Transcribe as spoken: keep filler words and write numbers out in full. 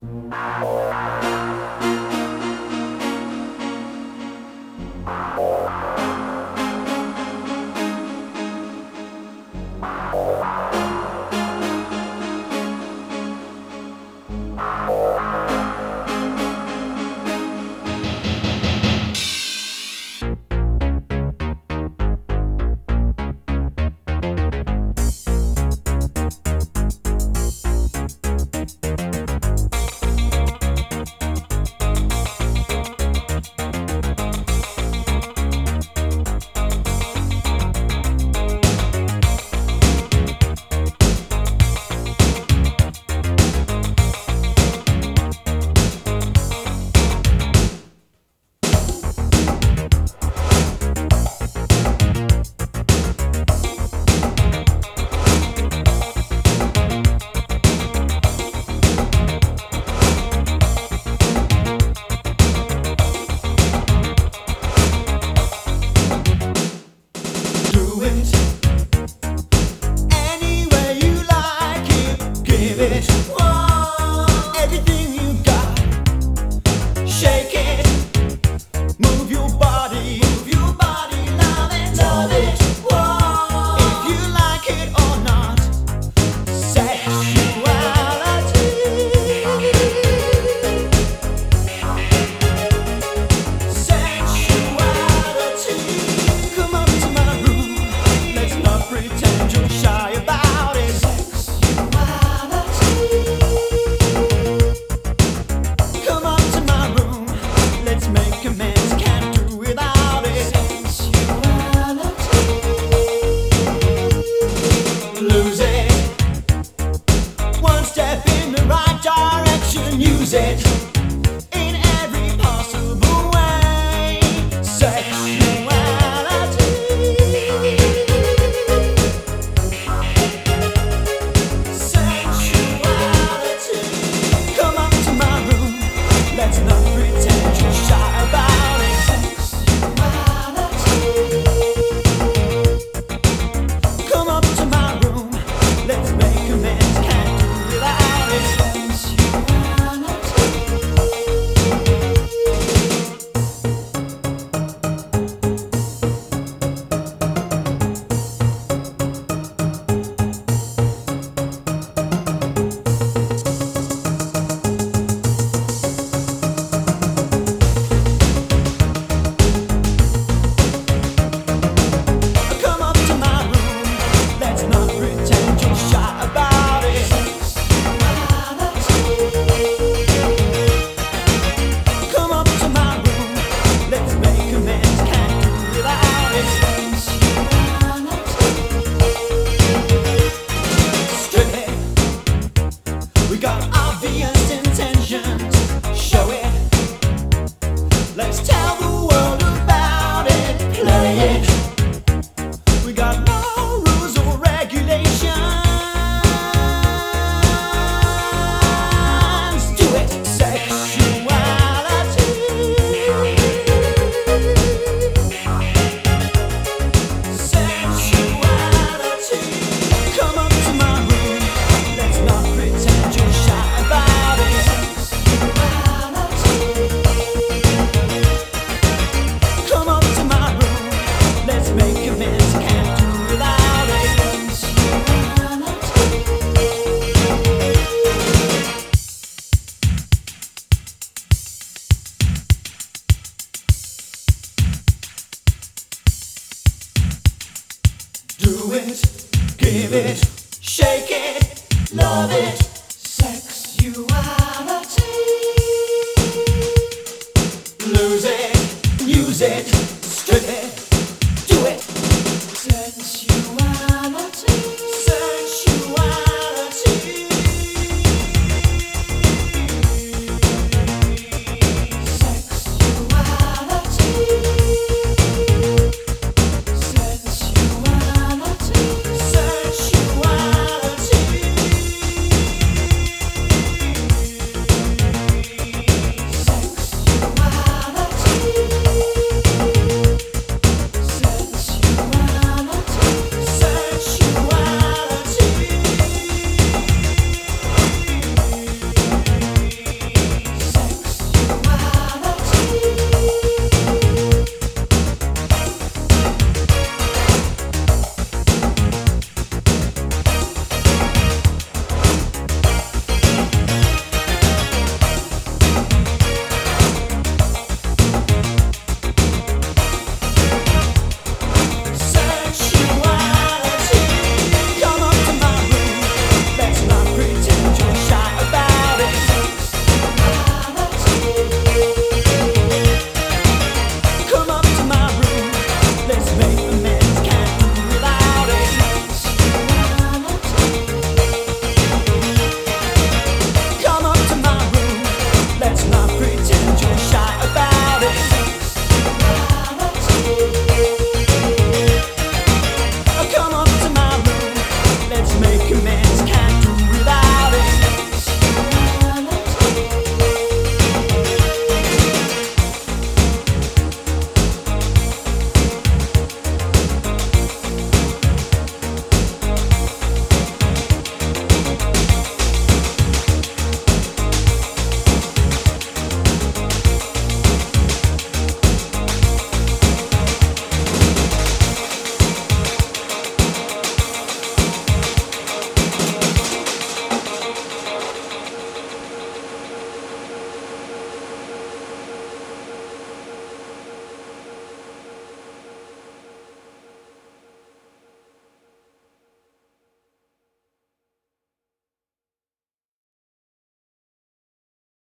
Everything you got, shake it, move your body, move your body, love it, love it. Whoa. If you like it or not, sexuality, sexuality. Come up to my room, let's not pretend you're shy about it. Use it in every possible way. Sexuality, sexuality. Come up to my room, let's not pretend you're shy about it. Sexuality. Come up to my room, let's make amends. Can't do without it. We got obvious intentions, show it. Let's tell the world about it, play it. We got no rules or regulations, do it. Sexuality, sexuality. Come up to my room, let's not pretend you're shy about it. Come up to my room, let's make amends. Can't do without it. Do it, give it.